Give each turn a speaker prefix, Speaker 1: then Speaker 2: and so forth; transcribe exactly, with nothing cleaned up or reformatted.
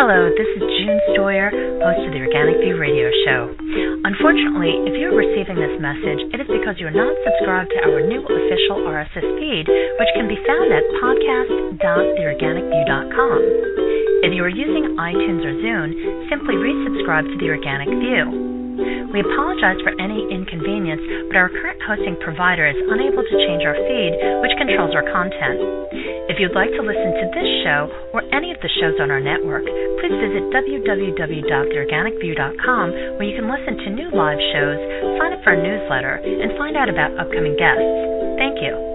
Speaker 1: Hello, this is June Stoyer, host of the Organic View Radio Show. Unfortunately, if you're receiving this message, it is because you're not subscribed to our new official R S S feed, which can be found at podcast dot the organic view dot com. If you are using iTunes or Zune, simply resubscribe to the Organic View. We apologize for any inconvenience, but our current hosting provider is unable to change our feed, which controls our content. If you'd like to listen to this show or any of the shows on our network, please visit w w w dot the organic view dot com, where you can listen to new live shows, sign up for our newsletter, and find out about upcoming guests. Thank you.